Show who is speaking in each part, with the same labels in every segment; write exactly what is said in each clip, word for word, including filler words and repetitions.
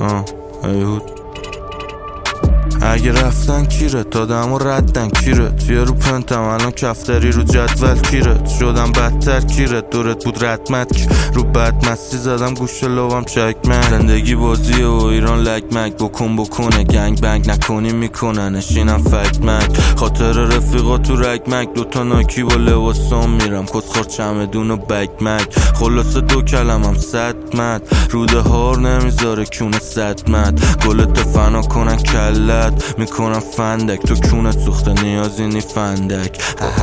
Speaker 1: آه ایهود اگه رفتن کیره دادم و ردن کیره توی رو پنتم الان کفتری رو جدول کیره شدم بدتر کیره دورت بود ردمت کی رو بد مستی زدم گوش لوام چکمک زندگی بازیه و ایران لگمک بکن بکنه گنگ بنگ نکنی میکنن نشینم فکمک خاطر رفیقا تو رگمک دوتا ناکی با لباسام میرم کسخار چمدون و بگمک خلاصه دو کلمم صدمت روده هار نمیذاره کونه صدمت گلت فنا کنن کلت میکنم فندک تو کونت سوخته نیازی نی فندک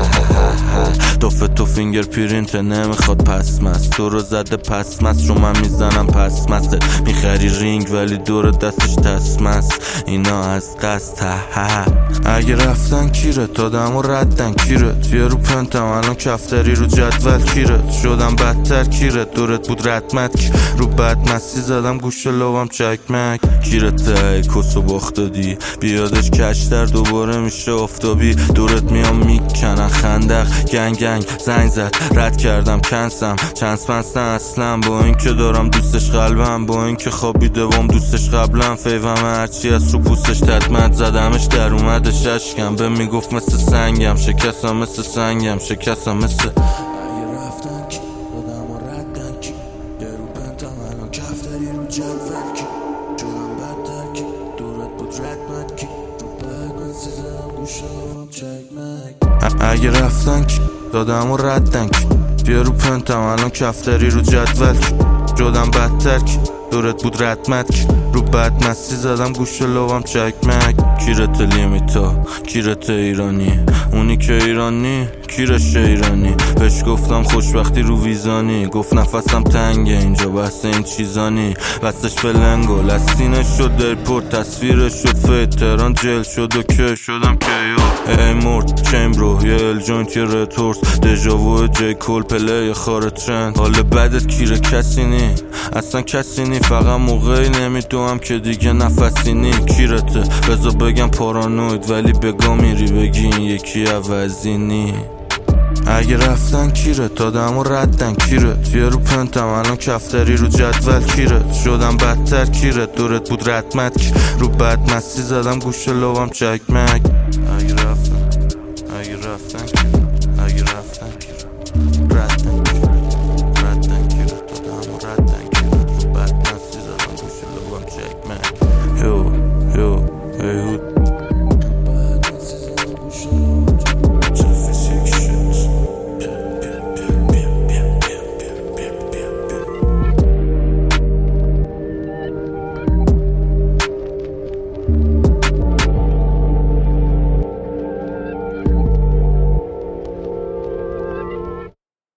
Speaker 1: توف تو فینگر پرینت نمیخواد پس مست تو رو زده پس مست رو من میزنم پس مسته میخری رینگ ولی دور دستش تسمست اینا از قصد اگه رفتن کیره دادم و ردن کیره توی رو پنتم الان کفتری رو جدول کیره شدم بدتر کیره دورت بود ردمت کی رو بد مستی زدم گوش لوام چکمک کیره ته کسو باخت دادی بیادش کشتر دوباره میشه افتابی دورت میام میکنن خندق گنگ گنگ زنگ زد رد کردم کنسم چند پنستن اصلا با این که دارم دوستش قلبم با این که خوابیده بام دوستش قبلا فیوم هرچی از رو پوستش تدمت زدمش در اومدش اشکم به میگفت مثل سنگم شکستم مثل سنگم شکستم مثل
Speaker 2: اگه رفتن کی دادم و ردن کی یه رو پنتم الان کفتری رو جدول کی شدم بدتر کی دورت بود ردمت کی رو بگن سیزم گوش لوام چکمک
Speaker 1: اگه رفتن کی دادم و ردن کی بیا رو پنتم الان کفتری رو جدول کی شدم بدتر کی دورت بود ردمت کی رو بد مستی زدم گوش لوام چکمک کیرت لیمیتا کیرت ایرانی اونی که ایرانی کیرش ایرانی بهش گفتم خوشبختی رو ویزانی گفت نفسم تنگه اینجا بحث این چیزانی بستش فلنگو لستینش شد درپورت تصویرش شد فید تهران جل شد و که شدم کیو ای مرد چیمبرو یه الجوینت یه رتورس دژاوو جی کول پلی خار ترند حال بدت کیره کسی نی اصلا کسی نی فقط موقعی نمیدونم که دیگه نفسی نی کیرته بذار بگم پارانوید ولی بگا میری بگی این یکی عوضی نی اگه رفتن کیره دادم و ردن کیره توی رو پنتم الان کفتری رو جدول کیره شدم بدتر کیره دورت بود ردمت کی رو بد مستی زدم گوش لوام چکمک